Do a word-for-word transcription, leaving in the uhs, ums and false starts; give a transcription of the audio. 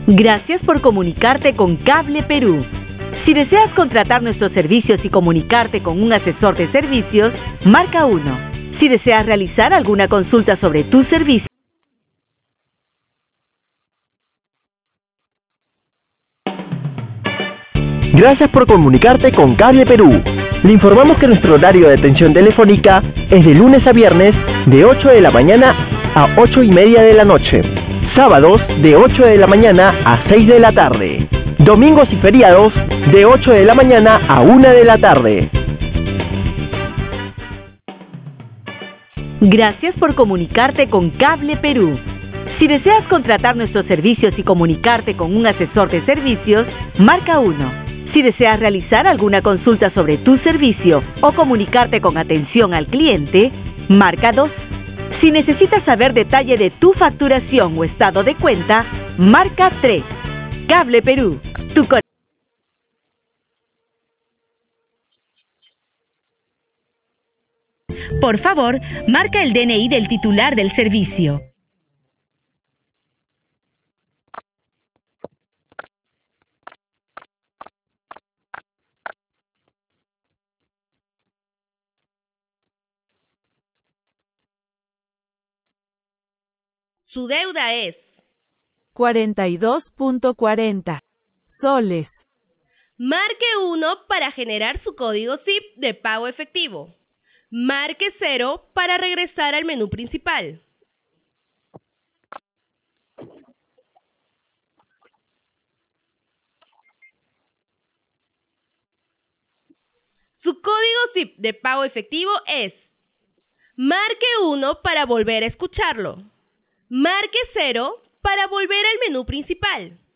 Gracias por comunicarte con Cable Perú. Si deseas contratar nuestros servicios y comunicarte con un asesor de servicios, marca uno. Si deseas realizar alguna consulta sobre tu servicio, Gracias por comunicarte con Cable Perú. Le informamos que nuestro horario de atención telefónica es de lunes a viernes de ocho de la mañana a ocho y media de la noche. Sábados de ocho de la mañana a seis de la tarde. Domingos y feriados de ocho de la mañana a una de la tarde. gracias por comunicarte con Cable Perú. Si deseas contratar nuestros servicios y comunicarte con un asesor de servicios, marca uno. Si deseas realizar alguna consulta sobre tu servicio o comunicarte con atención al cliente, marca dos. Si necesitas saber detalle de tu facturación o estado de cuenta, marca tres. Cable Perú, tu co- Por favor, marca el D N I del titular del servicio. Su deuda es cuarenta y dos punto cuarenta soles. Marque uno para generar su código S I P de pago efectivo. Marque cero para regresar al menú principal. Su código S I P de pago efectivo es. Marque uno para volver a escucharlo. Marque cero para volver al menú principal.